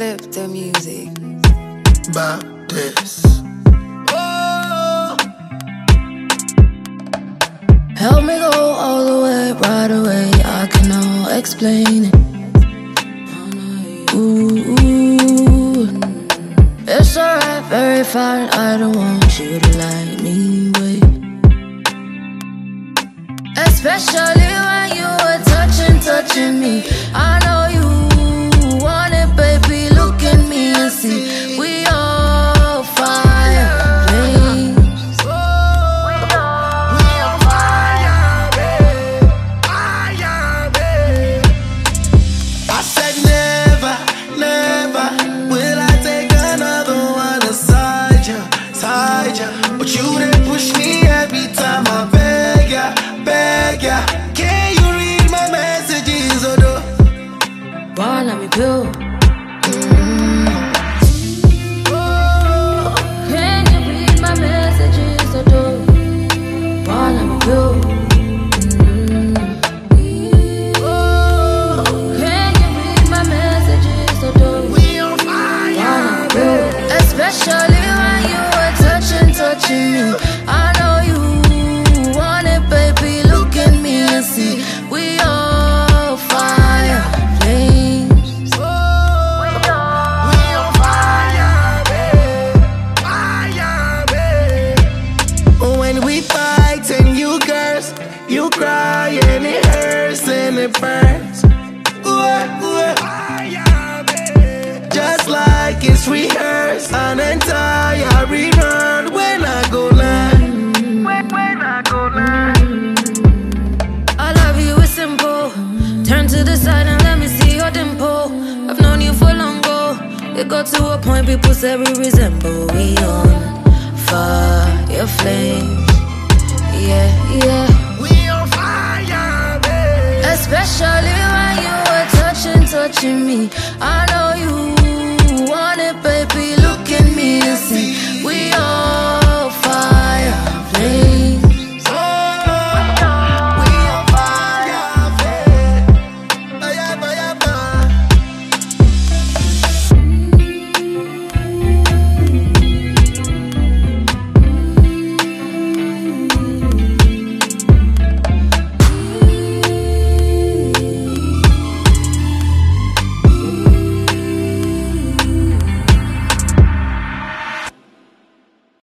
flip the music. About this. Oh. Help me go all the way, right away. I cannot explain it. Ooh, it's alright, very fine. I don't want you to like me, wait. Especially when you were touching me. I know you want it, baby. Look at me and see. We all fire flames. We on fire, babe. Fire, babe. I said never, never will I take another one aside ya, side ya. But you didn't push me every time I beg ya, beg ya. Can you read my messages, or no? Why let me build? Can you read my messages or do? Why let me build? Can you read my messages or do? We on fire, Why let me build? Especially when you were touching me. I know you want it, baby. Look at me and see. We all fire flames. we on fire, babe. Fire, babe. When we fight and you curse, you cry and it hurts and it burns. Fire, babe. Just like it's rehearsed, an entire rerun when I go live. When I go live. I love you, it's simple. Turn to the side and let me see your dimple. I've known you for long ago. It got to a point people say we resemble. We on fire flames. Yeah, yeah. We on fire, babe. Especially when you were touching me. I know you want it, baby. Look at me and see. We on